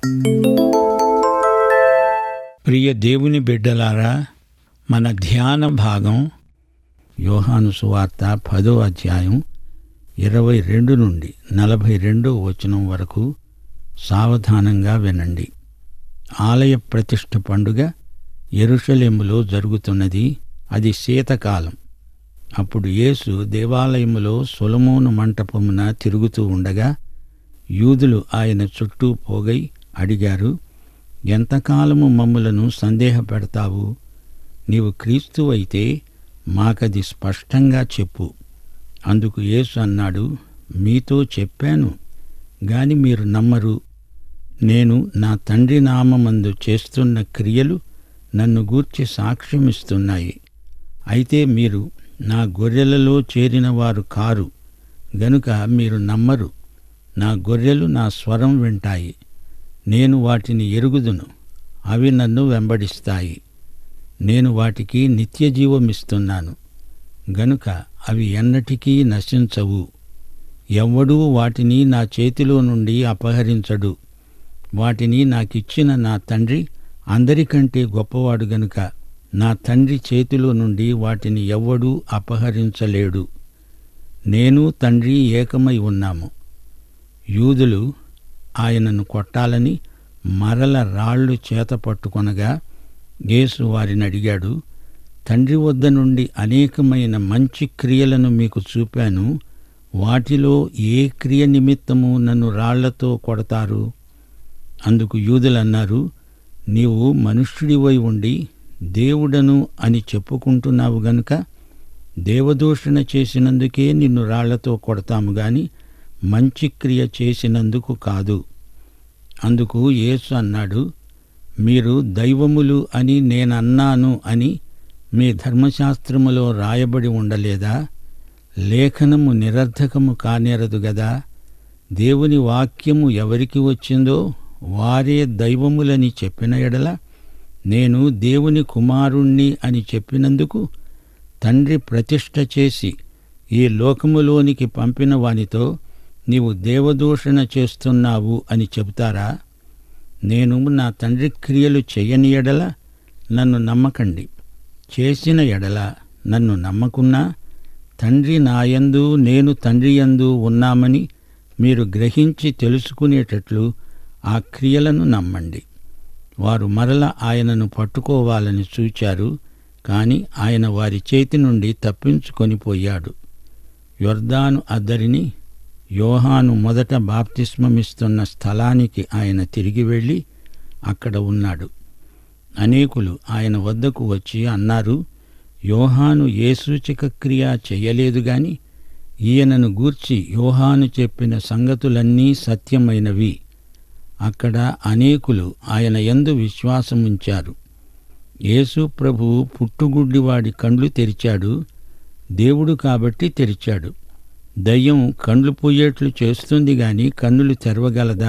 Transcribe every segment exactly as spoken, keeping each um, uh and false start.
ప్రియ దేవుని బిడ్డలారా, మన ధ్యాన భాగం యోహాను సువార్త పదో అధ్యాయం ఇరవై రెండు నుండి నలభై రెండో వచనం వరకు సావధానంగా వినండి. ఆలయ ప్రతిష్ఠ పండుగ యెరూషలేములో జరుగుతున్నది. అది శీతకాలం. అప్పుడు యేసు దేవాలయములో సొలొమోను మంటపమున తిరుగుతూ ఉండగా యూదులు ఆయన చుట్టూ పోగై అడిగారు, ఎంతకాలము మమ్ములను సందేహపెడతావు? నీవు క్రీస్తువైతే మాకది స్పష్టంగా చెప్పు. అందుకు యేసు అన్నాడు, మీతో చెప్పాను గాని మీరు నమ్మరు. నేను నా తండ్రి నామమందు చేస్తున్న క్రియలు నన్ను గూర్చి సాక్ష్యమిస్తున్నాయి. అయితే మీరు నా గొర్రెలలో చేరినవారు కారు గనుక మీరు నమ్మరు. నా గొర్రెలు నా స్వరం వింటాయి. నేను వాటిని ఎరుగుదును, అవి నన్ను వెంబడిస్తాయి. నేను వాటికి నిత్యజీవమిస్తున్నాను గనుక అవి ఎన్నటికీ నశించవు. ఎవ్వడూ వాటిని నా చేతిలో నుండి అపహరించడు. వాటిని నాకిచ్చిన నా తండ్రి అందరికంటే గొప్పవాడు గనుక నా తండ్రి చేతిలో నుండి వాటిని ఎవ్వడూ అపహరించలేడు. నేను తండ్రి ఏకమై ఉన్నాము. యూదులు ఆయనను కొట్టాలని మరల రాళ్లు చేత పట్టుకొనగా యేసు వారిని అడిగాడు, తండ్రి వద్ద నుండి అనేకమైన మంచి క్రియలను మీకు చూపాను. వాటిలో ఏ క్రియ నిమిత్తము నన్ను రాళ్లతో కొడతారు? అందుకు యూదులన్నారు, నీవు మనుష్యుడివై ఉండి దేవుడను అని చెప్పుకుంటున్నావు గనుక దేవదూషణ చేసినందుకే నిన్ను రాళ్లతో కొడతాము గాని మంచి క్రియ చేసినందుకు కాదు. అందుకు యేసు అన్నాడు, మీరు దైవములు అని నేనన్నాను అని మీ ధర్మశాస్త్రములో రాయబడి ఉండలేదా? లేఖనము నిరర్థకము కానేరదు గదా. దేవుని వాక్యము ఎవరికి వచ్చిందో వారే దైవములని చెప్పిన ఎడల నేను దేవుని కుమారుణ్ణి అని చెప్పినందుకు తండ్రి ప్రతిష్ఠ చేసి ఈ లోకములోనికి పంపిన వానితో నీవు దేవదూషణ చేస్తున్నావు అని చెబుతారా? నేను నా తండ్రి క్రియలు చెయ్యని ఎడల నన్ను నమ్మకండి. చేసిన ఎడల నన్ను నమ్మకున్నా తండ్రి నాయందు నేను తండ్రి యందు ఉన్నామని మీరు గ్రహించి తెలుసుకునేటట్లు ఆ క్రియలను నమ్మండి. వారు మరల ఆయనను పట్టుకోవాలని చూచారు, కాని ఆయన వారి చేతి నుండి తప్పించుకొని పోయాడు. యొర్దాను అద్దరిని యోహాను మొదట బాప్తిస్మమిస్తున్న స్థలానికి ఆయన తిరిగి వెళ్ళి అక్కడ ఉన్నాడు. అనేకులు ఆయన వద్దకు వచ్చి అన్నారు, యోహాను ఏ సూచక క్రియ చెయ్యలేదు గాని ఈయనను గూర్చి యోహాను చెప్పిన సంగతులన్నీ సత్యమైనవి. అక్కడ అనేకులు ఆయన యందు విశ్వాసముంచారు. యేసు ప్రభువు పుట్టుగుడ్డివాడి కండ్లు తెరిచాడు. దేవుడు కాబట్టి తెరిచాడు. దయ్యం కండ్లు పోయేట్లు చేస్తుంది గాని కన్నులు తెరవగలదా?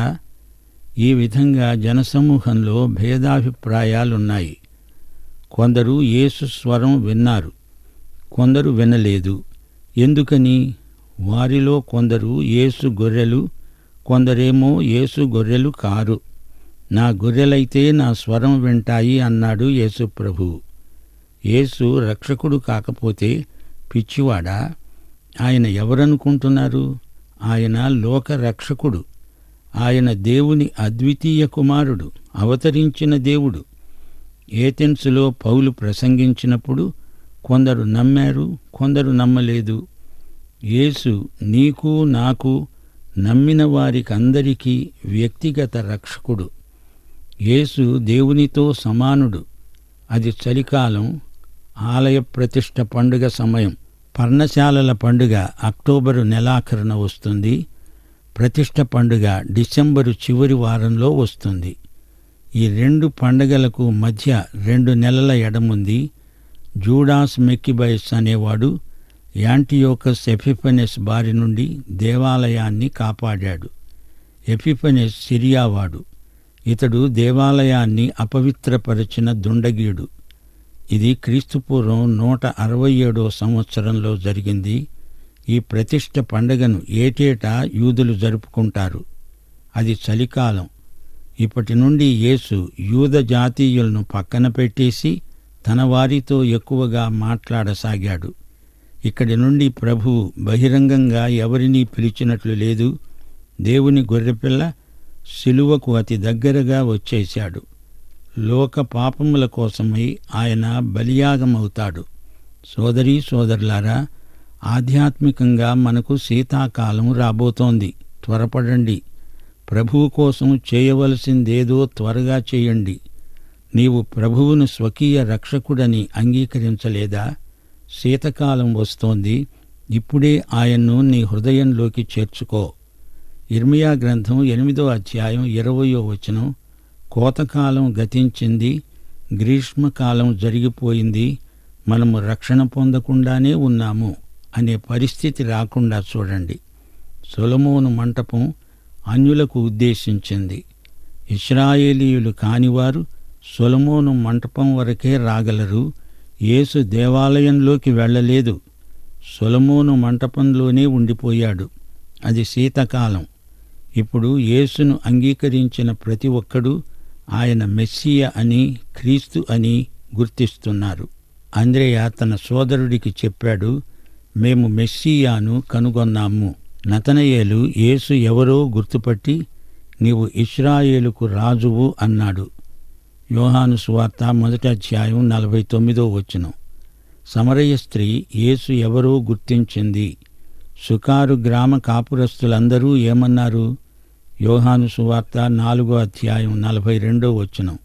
ఈ విధంగా జనసమూహంలో భేదాభిప్రాయాలున్నాయి. కొందరు యేసు స్వరం విన్నారు, కొందరు వినలేదు. ఎందుకని? వారిలో కొందరు యేసు గొర్రెలు, కొందరేమో యేసు గొర్రెలు కారు. నా గొర్రెలైతే నా స్వరం వింటాయి అన్నాడు యేసు ప్రభువు. యేసు రక్షకుడు కాకపోతే పిచ్చివాడా? ఆయన ఎవరనుకుంటున్నారు? ఆయన లోక రక్షకుడు. ఆయన దేవుని అద్వితీయ కుమారుడు, అవతరించిన దేవుడు. ఏథెన్సులో పౌలు ప్రసంగించినప్పుడు కొందరు నమ్మారు, కొందరు నమ్మలేదు. యేసు నీకు నాకు నమ్మిన వారికందరికీ వ్యక్తిగత రక్షకుడు. యేసు దేవునితో సమానుడు. అది చలికాలం, ఆలయ ప్రతిష్ఠ పండుగ సమయం. పర్ణశాలల పండుగ అక్టోబరు నెలాఖరున వస్తుంది. ప్రతిష్ఠ పండుగ డిసెంబరు చివరి వారంలో వస్తుంది. ఈ రెండు పండుగలకు మధ్య రెండు నెలల ఎడముంది. జూడాస్ మెక్కిబయస్ అనేవాడు యాంటియోకస్ ఎపిఫనెస్ బారి నుండి దేవాలయాన్ని కాపాడాడు. ఎపిఫనెస్ సిరియావాడు. ఇతడు దేవాలయాన్ని అపవిత్రపరిచిన దుండగీడు. ఇది క్రీస్తుపూర్వం నూట అరవై ఏడో సంవత్సరంలో జరిగింది. ఈ ప్రతిష్ఠ పండుగను ఏటేటా యూదులు జరుపుకుంటారు. అది చలికాలం. ఇప్పటి నుండి యేసు యూద జాతీయులను పక్కన పెట్టేసి తన వారితో ఎక్కువగా మాట్లాడసాగాడు. ఇక్కడి నుండి ప్రభువు బహిరంగంగా ఎవరినీ పిలిచినట్లు లేదు. దేవుని గొర్రెపిల్ల శిలువకు అతి దగ్గరగా వచ్చేశాడు. లోక పాపముల కోసమై ఆయన బలియాగమవుతాడు. సోదరీ సోదరులారా, ఆధ్యాత్మికంగా మనకు శీతాకాలం రాబోతోంది. త్వరపడండి. ప్రభువు కోసం చేయవలసిందేదో త్వరగా చేయండి. నీవు ప్రభువును స్వకీయ రక్షకుడని అంగీకరించలేదా? శీతకాలం వస్తోంది. ఇప్పుడే ఆయన్ను నీ హృదయంలోకి చేర్చుకో. ఇర్మియా గ్రంథం ఎనిమిదో అధ్యాయం ఇరవయో వచనం, కోతకాలం గతించింది, గ్రీష్మకాలం జరిగిపోయింది, మనము రక్షణ పొందకుండానే ఉన్నాము అనే పరిస్థితి రాకుండా చూడండి. సొలొమోను మంటపం అన్యులకు ఉద్దేశించింది. ఇశ్రాయేలీయులు కానివారు సొలొమోను మంటపం వరకే రాగలరు. యేసు దేవాలయంలోకి వెళ్ళలేదు. సొలొమోను మంటపంలోనే ఉండిపోయాడు. అది శీతకాలం. ఇప్పుడు యేసును అంగీకరించిన ప్రతి ఒక్కడూ ఆయన మెస్సియా అని, క్రీస్తు అని గుర్తిస్తున్నారు. అంద్రెయ తన సోదరుడికి చెప్పాడు, మేము మెస్సియాను కనుగొన్నాము. నతనయేలు యేసు ఎవరో గుర్తుపట్టి, నీవు ఇశ్రాయేలుకు రాజువు అన్నాడు. యోహాను సువార్త మొదటి అధ్యాయం నలభై తొమ్మిదో వచనం. సమరయ స్త్రీ యేసు ఎవరో గుర్తించింది. సుకారు గ్రామ కాపురస్తులందరూ ఏమన్నారు? యోహాను సువార్త నాలుగో అధ్యాయం నలభై రెండో వచనం.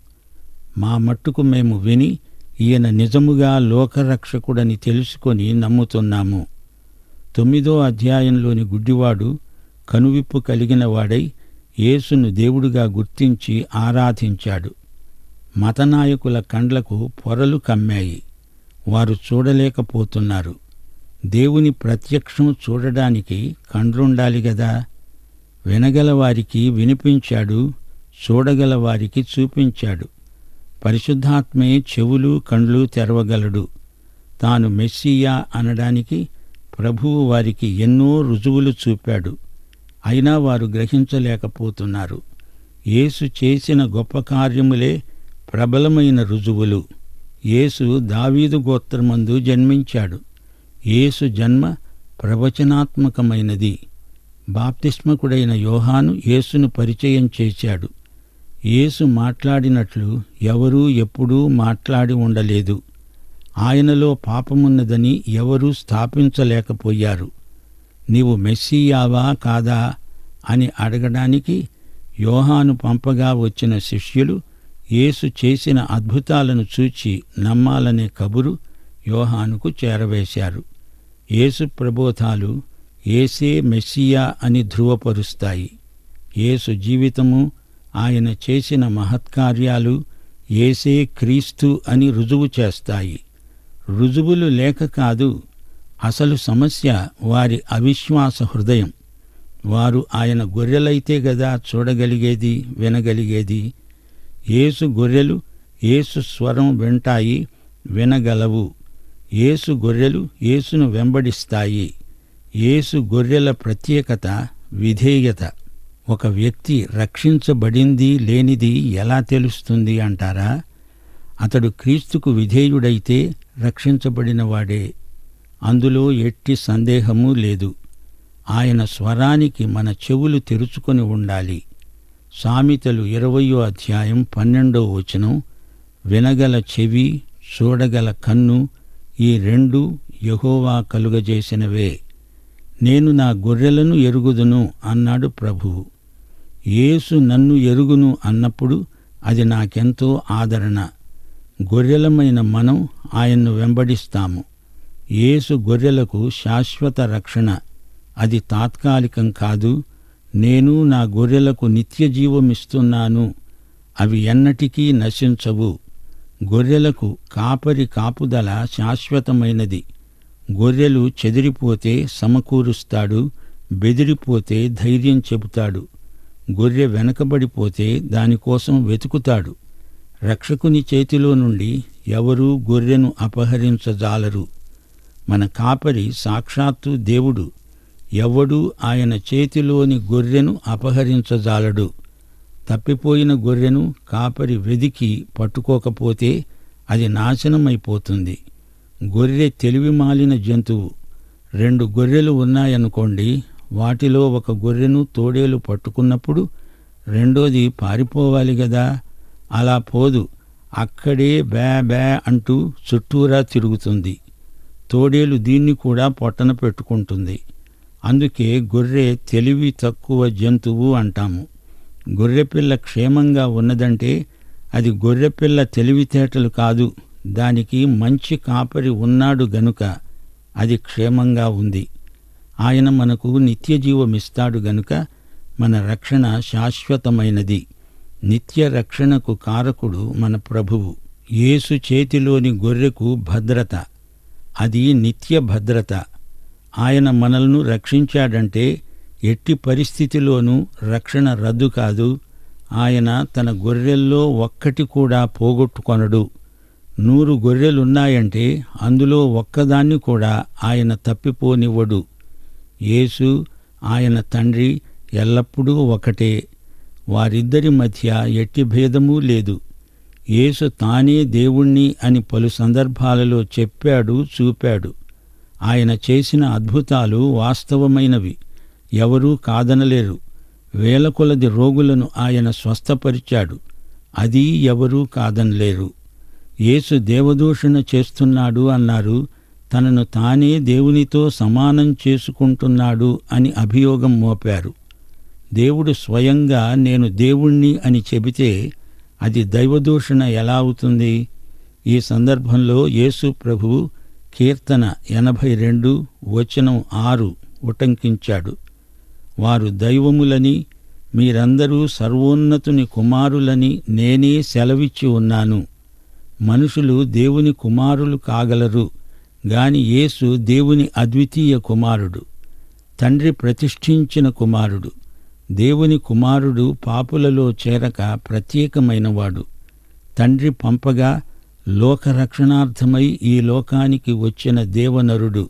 మా మట్టుకు మేము విని ఈయన నిజముగా లోకరక్షకుడని తెలుసుకొని నమ్ముతున్నాము. తొమ్మిదో అధ్యాయంలోని గుడ్డివాడు కనువిప్పు కలిగిన వాడై యేసును దేవుడుగా గుర్తించి ఆరాధించాడు. మతనాయకుల కండ్లకు పొరలు కమ్మాయి. వారు చూడలేకపోతున్నారు. దేవుని ప్రత్యక్షం చూడడానికి కండ్లుండాలి గదా. వినగలవారికి వినిపించాడు, చూడగలవారికి చూపించాడు. పరిశుద్ధాత్మే చెవులు కండ్లు తెరవగలడు. తాను మెస్సియా అనడానికి ప్రభువు వారికి ఎన్నో రుజువులు చూపాడు. అయినా వారు గ్రహించలేకపోతున్నారు. యేసు చేసిన గొప్ప కార్యములే ప్రబలమైన రుజువులు. యేసు దావీదు గోత్రమందు జన్మించాడు. యేసు జన్మ ప్రవచనాత్మకమైనది. బాప్తిస్మకుడైన యోహాను యేసును పరిచయం చేశాడు. యేసు మాట్లాడినట్లు ఎవరూ ఎప్పుడూ మాట్లాడి ఉండలేదు. ఆయనలో పాపమున్నదని ఎవరూ స్థాపించలేకపోయారు. నీవు మెస్సియావా కాదా అని అడగడానికి యోహాను పంపగా వచ్చిన శిష్యులు యేసు చేసిన అద్భుతాలను చూచి నమ్మాలనే కబురు యోహానుకు చేరవేశారు. యేసు ప్రబోధాలు యేసే మెస్సియా అని ధృవపరుస్తాయి. యేసు జీవితము, ఆయన చేసిన మహత్కార్యాలు యేసే క్రీస్తు అని రుజువు చేస్తాయి. రుజువులు లేక కాదు, అసలు సమస్య వారి అవిశ్వాస హృదయం. వారు ఆయన గొర్రెలైతే గదా చూడగలిగేది, వినగలిగేది. యేసు గొర్రెలు యేసు స్వరం వింటాయి, వినగలవు. యేసు గొర్రెలు యేసును వెంబడిస్తాయి. యేసు గొర్రెల ప్రత్యేకత విధేయత. ఒక వ్యక్తి రక్షించబడింది లేనిది ఎలా తెలుస్తుంది అంటారా? అతడు క్రీస్తుకు విధేయుడైతే రక్షించబడినవాడే. అందులో ఎట్టి సందేహమూ లేదు. ఆయన స్వరానికి మన చెవులు తెరుచుకొని ఉండాలి. సామెతలు ఇరవయో అధ్యాయం పన్నెండో వచనం, వినగల చెవి, చూడగల కన్ను, ఈ రెండు యెహోవా కలుగజేసినవే. నేను నా గొర్రెలను ఎరుగుదును అన్నాడు ప్రభువు. యేసు నన్ను ఎరుగును అన్నప్పుడు అది నాకెంతో ఆదరణ. గొర్రెలమైన మనం ఆయన్ను వెంబడిస్తాము. యేసు గొర్రెలకు శాశ్వత రక్షణ. అది తాత్కాలికం కాదు. నేను నా గొర్రెలకు నిత్య జీవమిస్తున్నాను, అవి ఎన్నటికీ నశించవు. గొర్రెలకు కాపరి కాపుదల శాశ్వతమైనది. గొర్రెలు చెదిరిపోతే సమకూరుస్తాడు, బెదిరిపోతే ధైర్యం చెబుతాడు. గొర్రె వెనకబడిపోతే దానికోసం వెతుకుతాడు. రక్షకుని చేతిలో నుండి ఎవరూ గొర్రెను అపహరించజాలరు. మన కాపరి సాక్షాత్తు దేవుడు. ఎవ్వడూ ఆయన చేతిలోని గొర్రెను అపహరించజాలడు. తప్పిపోయిన గొర్రెను కాపరి వెదికి పట్టుకోకపోతే అది నాశనమైపోతుంది. గొర్రె తెలివిమాలిన జంతువు. రెండు గొర్రెలు ఉన్నాయనుకోండి, వాటిలో ఒక గొర్రెను తోడేలు పట్టుకున్నప్పుడు రెండోది పారిపోవాలి గదా. అలా పోదు, అక్కడే బ్యా బ్యా అంటూ చుట్టూరా తిరుగుతుంది. తోడేలు దీన్ని కూడా పొట్టన పెట్టుకుంటుంది. అందుకే గొర్రె తెలివి తక్కువ జంతువు అంటాము. గొర్రెపిల్ల క్షేమంగా ఉన్నదంటే అది గొర్రెపిల్ల తెలివితేటలు కాదు, దానికి మంచి కాపరి ఉన్నాడు గనుక అది క్షేమంగా ఉంది. ఆయన మనకు నిత్యజీవమిస్తాడు గనుక మన రక్షణ శాశ్వతమైనది. నిత్య రక్షణకు కారకుడు మన ప్రభువు. యేసు చేతిలోని గొర్రెకు భద్రత, అది నిత్య భద్రత. ఆయన మనల్ని రక్షించాడంటే ఎట్టి పరిస్థితిలోనూ రక్షణ రద్దు కాదు. ఆయన తన గొర్రెల్లో ఒక్కటి కూడా పోగొట్టుకొనడు. నూరు గొర్రెలున్నాయంటే అందులో ఒక్కదాన్ని కూడా ఆయన తప్పిపోనివ్వడు. యేసు, ఆయన తండ్రి ఎల్లప్పుడూ ఒకటే. వారిద్దరి మధ్య ఎట్టి భేదమూ లేదు. యేసు తానే దేవుణ్ణి అని పలు సందర్భాలలో చెప్పాడు, చూపాడు. ఆయన చేసిన అద్భుతాలు వాస్తవమైనవి, ఎవరూ కాదనలేరు. వేల కొలది రోగులను ఆయన స్వస్థపరిచాడు, అది ఎవరూ కాదనలేరు. యేసు దేవదూషణ చేస్తున్నాడు అన్నారు, తనను తానే దేవునితో సమానం చేసుకుంటున్నాడు అని అభియోగం మోపారు. దేవుడు స్వయంగా నేను దేవుణ్ణి అని చెబితే అది దైవదూషణ ఎలా అవుతుంది? ఈ సందర్భంలో యేసు ప్రభువు కీర్తన ఎనభై రెండు వచనం ఆరు ఉటంకించాడు. వారు దైవములని, మీరందరూ సర్వోన్నతుని కుమారులని నేనే సెలవిచ్చి ఉన్నాను. మనుషులు దేవుని కుమారులు కాగలరు గాని యేసు దేవుని అద్వితీయ కుమారుడు, తండ్రి ప్రతిష్ఠించిన కుమారుడు. దేవుని కుమారుడు పాపులలో చేరక ప్రత్యేకమైనవాడు. తండ్రి పంపగా లోకరక్షణార్థమై ఈ లోకానికి వచ్చిన దేవనరుడు.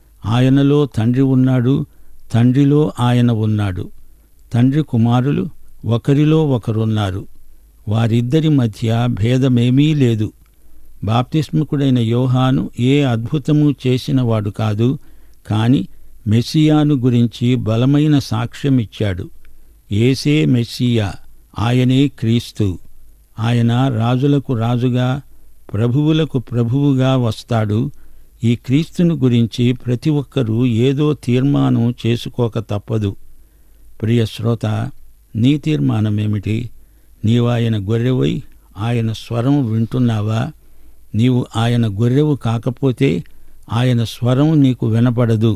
ఆయనలో తండ్రి ఉన్నాడు, తండ్రిలో ఆయన ఉన్నాడు. తండ్రి కుమారులు ఒకరిలో ఒకరున్నారు. వారిద్దరి మధ్య భేదమేమీ లేదు. బాప్తిస్మకుడైన యోహాను ఏ అద్భుతము చేసినవాడు కాదు, కాని మెస్సియాను గురించి బలమైన సాక్ష్యమిచ్చాడు. యేసే మెస్సియా, ఆయనే క్రీస్తు. ఆయన రాజులకు రాజుగా, ప్రభువులకు ప్రభువుగా వస్తాడు. ఈ క్రీస్తును గురించి ప్రతి ఒక్కరూ ఏదో తీర్మానం చేసుకోక తప్పదు. ప్రియ శ్రోత, నీ తీర్మానమేమిటి? నీవు ఆయన గొర్రెవై ఆయన స్వరం వింటున్నావా? నీవు ఆయన గొర్రెవు కాకపోతే ఆయన స్వరం నీకు వినపడదు.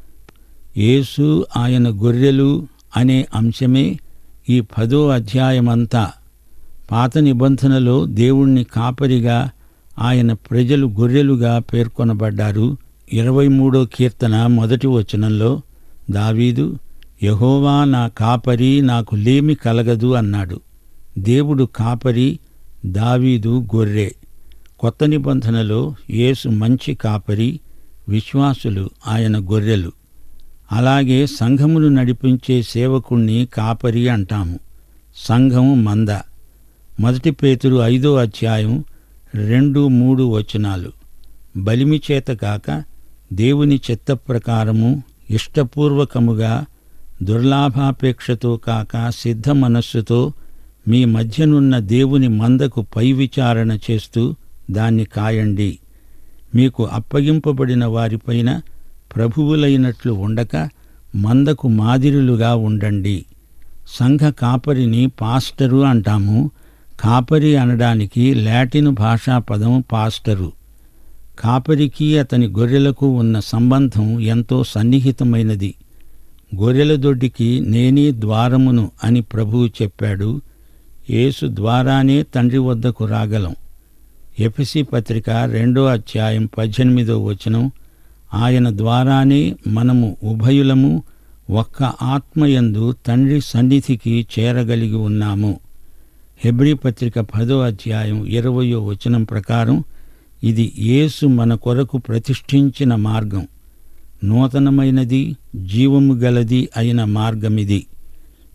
యేసు ఆయన గొర్రెలు అనే అంశమే ఈ పదో అధ్యాయమంతా. పాత నిబంధనలో దేవుణ్ణి కాపరిగా, ఆయన ప్రజలు గొర్రెలుగా పేర్కొనబడ్డారు. ఇరవై మూడో కీర్తన మొదటి వచనంలో దావీదు, యెహోవా నా కాపరి, నాకు లేమి కలగదు అన్నాడు. దేవుడు కాపరి, దావీదు గొర్రె. కొత్త నిబంధనలో యేసు మంచి కాపరి, విశ్వాసులు ఆయన గొర్రెలు. అలాగే సంఘమును నడిపించే సేవకుణ్ణి కాపరి అంటాము. సంఘం మంద. మొదటి పేతురు ఐదో అధ్యాయం రెండు మూడు వచనాలు. బలిమి చేత కాక దేవుని చిత్త ప్రకారము ఇష్టపూర్వకముగా, దుర్లాభాపేక్షతో కాక సిద్ధ మనస్సుతో మీ మధ్యనున్న దేవుని మందకు పై విచారణ చేస్తూ దాన్ని కాయండి. మీకు అప్పగింపబడిన వారిపైన ప్రభువులైనట్లు ఉండక మందకు మాదిరులుగా ఉండండి. సంఘ కాపరిని పాస్టరు అంటాము. కాపరి అనడానికి లాటిన్ భాషా పదం పాస్టరు. కాపరికి అతని గొర్రెలకు ఉన్న సంబంధం ఎంతో సన్నిహితమైనది. గొర్రెల దొడ్డికి నేనే ద్వారమును అని ప్రభువు చెప్పాడు. యేసు ద్వారానే తండ్రి వద్దకు రాగలం. ఎఫెసీ పత్రిక రెండో అధ్యాయం పద్దెనిమిదో వచనం, ఆయన ద్వారానే మనము ఉభయులము ఒక్క ఆత్మయందు తండ్రి సన్నిధికి చేరగలిగి ఉన్నాము. హెబ్రీ పత్రిక పదో అధ్యాయం ఇరవయో వచనం ప్రకారం ఇది యేసు మన కొరకు ప్రతిష్ఠించిన మార్గం. నూతనమైనది, జీవము గలది అయిన మార్గమిది.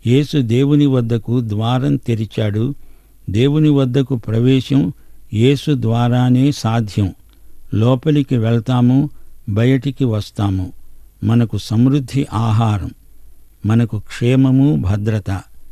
యేసు దేవుని వద్దకు ద్వారం తెరిచాడు. దేవుని వద్దకు ప్రవేశం యేసు ద్వారానే సాధ్యం. లోపలికి వెళ్తాము, బయటికి వస్తాము. మనకు సమృద్ధి ఆహారం, మనకు క్షేమము, భద్రత.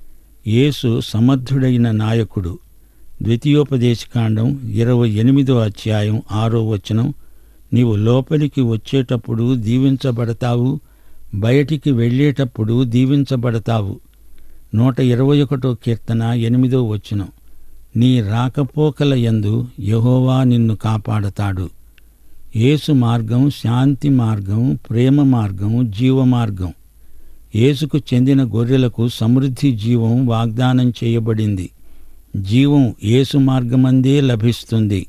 యేసు సమర్థుడైన నాయకుడు. ద్వితీయోపదేశకాండం ఇరవై ఎనిమిదో అధ్యాయం ఆరో వచనం. నీవు లోపలికి వచ్చేటప్పుడు దీవించబడతావు, బయటికి వెళ్ళేటప్పుడు దీవించబడతావు. నూట ఇరవై ఒకటో కీర్తన ఎనిమిదో వచనం. నీ రాకపోకల యందు యెహోవా నిన్ను కాపాడతాడు. యేసు మార్గం శాంతి మార్గం, ప్రేమ మార్గం, జీవమార్గం. యేసుకు చెందిన గొర్రెలకు సమృద్ధి జీవం వాగ్దానం చేయబడింది. జీవం యేసు మార్గమందే లభిస్తుంది.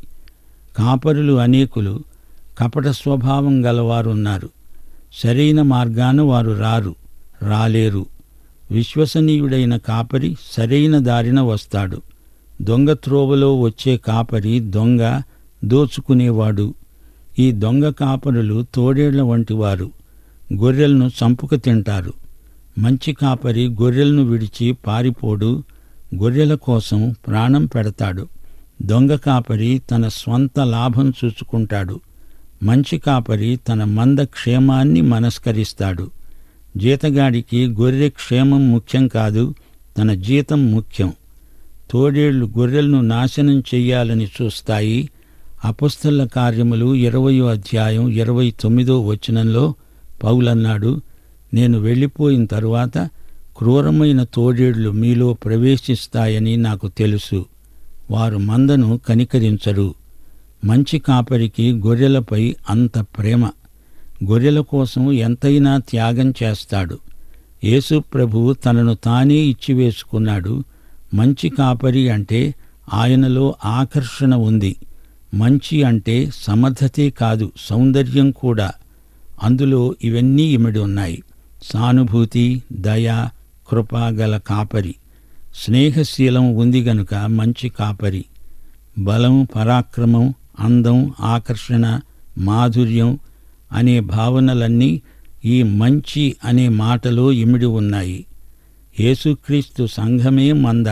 కాపరులు అనేకులు కపట స్వభావం గలవారున్నారు. సరైన మార్గాన వారు రారు, రాలేరు. విశ్వసనీయుడైన కాపరి సరైన దారిన వస్తాడు. దొంగ త్రోవలో వచ్చే కాపరి దొంగ, దోచుకునేవాడు. ఈ దొంగ కాపరులు తోడేళ్ల వంటివారు, గొర్రెలను చంపుక తింటారు. మంచి కాపరి గొర్రెలను విడిచి పారిపోడు, గొర్రెల కోసం ప్రాణం పెడతాడు. దొంగ కాపరి తన స్వంత లాభం చూసుకుంటాడు. మంచి కాపరి తన మంద క్షేమాన్ని మనస్కరిస్తాడు. జీతగాడికి గొర్రె క్షేమం ముఖ్యం కాదు, తన జీతం ముఖ్యం. తోడేళ్లు గొర్రెలను నాశనం చెయ్యాలని చూస్తాయి. అపొస్తలుల కార్యములు ఇరవయో అధ్యాయం ఇరవై తొమ్మిదో వచనంలో పౌలన్నాడు, నేను వెళ్ళిపోయిన తరువాత క్రూరమైన తోడేళ్లు మీలో ప్రవేశిస్తాయని నాకు తెలుసు. వారు మందను కనికరించరు. మంచి కాపరికి గొర్రెలపై అంత ప్రేమ. గొర్రెల కోసం ఎంతైనా త్యాగం చేస్తాడు. యేసు ప్రభువు తనను తానే ఇచ్చివేసుకున్నాడు. మంచి కాపరి అంటే ఆయనలో ఆకర్షణ ఉంది. మంచి అంటే సమర్థతే కాదు, సౌందర్యం కూడా. అందులో ఇవన్నీ ఇమిడి ఉన్నాయి. సానుభూతి, దయ, కృప గల కాపరి. స్నేహశీలం ఉంది గనుక మంచి కాపరి. బలం, పరాక్రమం, అందం, ఆకర్షణ, మాధుర్యం అనే భావనలన్నీ ఈ మంచి అనే మాటలో ఇమిడి ఉన్నాయి. యేసుక్రీస్తు సంఘమే మంద.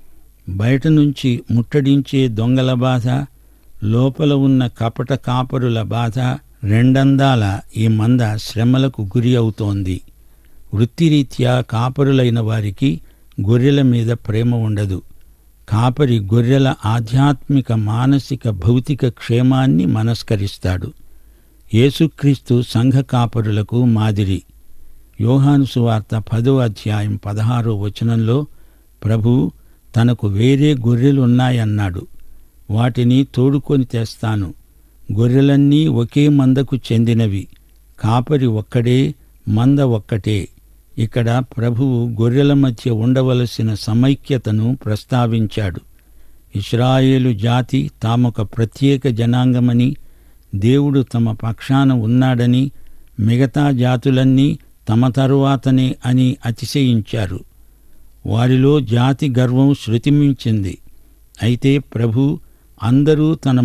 బయట నుంచి ముట్టడించే దొంగల బాధ, లోపల ఉన్న కపట కాపరుల బాధ రెండందాల ఈ మంద శ్రమలకు గురి అవుతోంది. వృత్తిరీత్యా కాపరులైన వారికి గొర్రెల మీద ప్రేమ ఉండదు. కాపరి గొర్రెల ఆధ్యాత్మిక, మానసిక, భౌతిక క్షేమాన్ని మనస్కరిస్తాడు. యేసుక్రీస్తు సంఘ కాపరులకు మాదిరి. యోహాను సువార్త పదో అధ్యాయం పదహారో వచనంలో ప్రభువు తనకు వేరే గొర్రెలున్నాయన్నాడు. వాటిని తోడుకొని తెస్తాను. గొర్రెలన్నీ ఒకే మందకు చెందినవి. కాపరి ఒక్కడే, మంద ఒక్కటే. ఇక్కడ ప్రభువు గొర్రెల మధ్య ఉండవలసిన సమైక్యతను ప్రస్తావించాడు. ఇశ్రాయేలు జాతి తామొక ప్రత్యేక జనాంగమని, దేవుడు తమ పక్షాన ఉన్నాడని, మిగతా జాతులన్నీ తమ తరువాతనే అని అతిశయించారు. వారిలో జాతి గర్వం శృతిమించింది. అయితే ప్రభు అందరూ తన